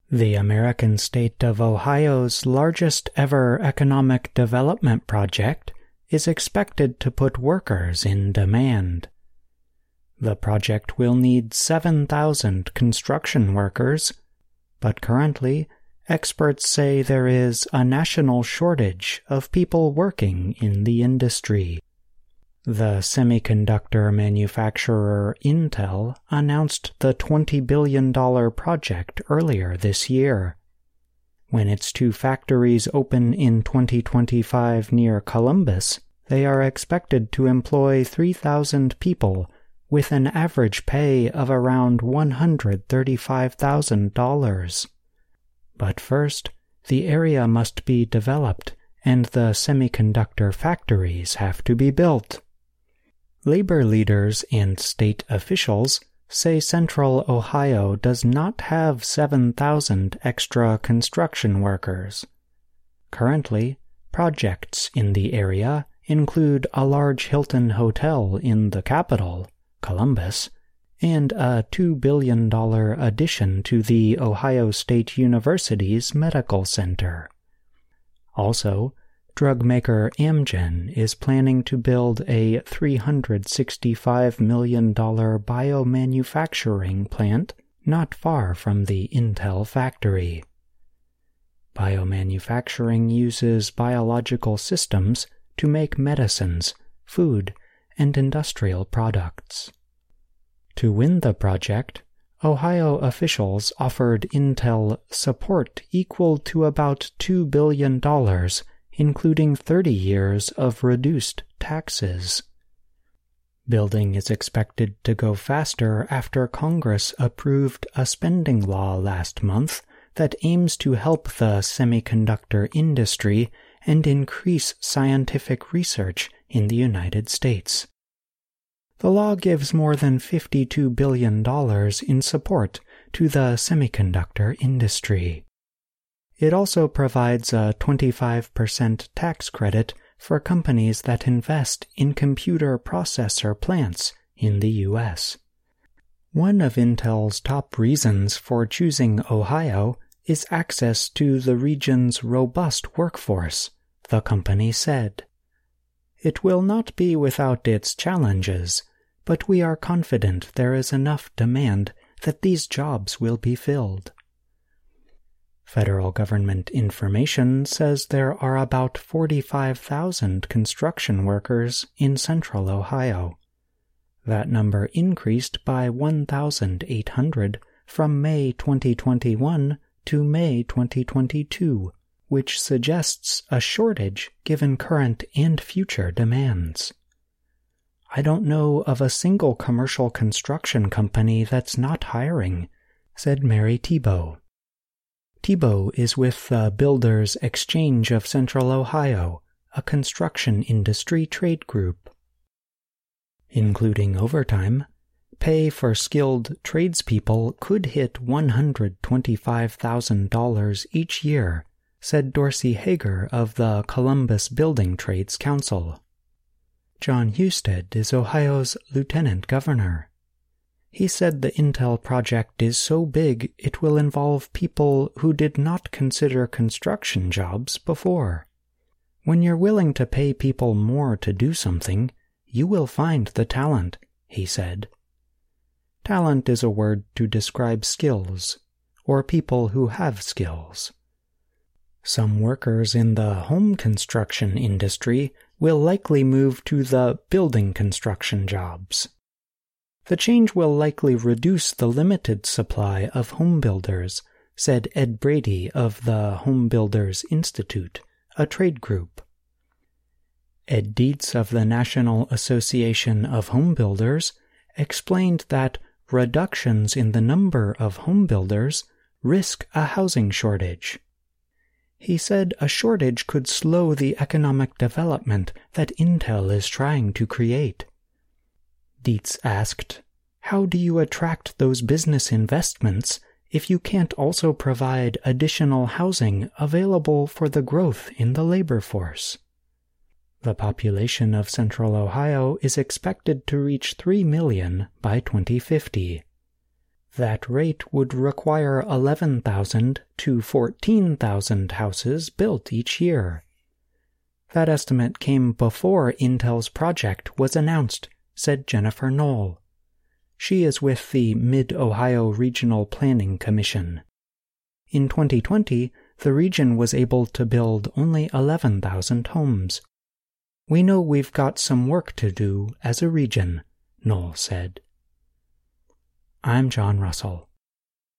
The American state of Ohio's largest ever economic development project is expected to put workers in demand. The project will need 7,000 construction workers, but currently, experts say there is a national shortage of people working in the industry. The semiconductor manufacturer Intel announced the $20 billion project earlier this year. When its 2 factories open in 2025 near Columbus, they are expected to employ 3,000 people with an average pay of around $135,000. But first, the area must be developed and the semiconductor factories have to be built. Labor leaders and state officials say Central Ohio does not have 7,000 extra construction workers. Currently, projects in the area include a large Hilton hotel in the capital, Columbus, and a $2 billion addition to the Ohio State University's medical center. Also, drug maker Amgen is planning to build a $365 million biomanufacturing plant not far from the Intel factory. Biomanufacturing uses biological systems to make medicines, food, and industrial products. To win the project, Ohio officials offered Intel support equal to about $2 billion, including 30 years of reduced taxes. Building is expected to go faster after Congress approved a spending law last month that aims to help the semiconductor industry and increase scientific research in the United States. The law gives more than $52 billion in support to the semiconductor industry. It also provides a 25% tax credit for companies that invest in computer processor plants in the U.S. One of Intel's top reasons for choosing Ohio is access to the region's robust workforce, the company said. It will not be without its challenges, but we are confident there is enough demand that these jobs will be filled. Federal government information says there are about 45,000 construction workers in Central Ohio. That number increased by 1,800 from May 2021 to May 2022, which suggests a shortage given current and future demands. I don't know of a single commercial construction company that's not hiring, said Mary Thibault. Thibault is with the Builders Exchange of Central Ohio, a construction industry trade group. Including overtime, pay for skilled tradespeople could hit $125,000 each year, said Dorsey Hager of the Columbus Building Trades Council. John Husted is Ohio's lieutenant governor. He said the Intel project is so big it will involve people who did not consider construction jobs before. When you're willing to pay people more to do something, you will find the talent, he said. Talent is a word to describe skills, or people who have skills. Some workers in the home construction industry will likely move to the building construction jobs. The change will likely reduce the limited supply of home builders, said Ed Brady of the Home Builders Institute, a trade group. Ed Dietz of the National Association of Home Builders explained that reductions in the number of home builders risk a housing shortage. He said a shortage could slow the economic development that Intel is trying to create. Dietz asked, "How do you attract those business investments if you can't also provide additional housing available for the growth in the labor force?" The population of Central Ohio is expected to reach 3 million by 2050. That rate would require 11,000 to 14,000 houses built each year. That estimate came before Intel's project was announced, said Jennifer Knoll. She is with the Mid-Ohio Regional Planning Commission. In 2020, the region was able to build only 11,000 homes. We know we've got some work to do as a region, Knoll said. I'm John Russell.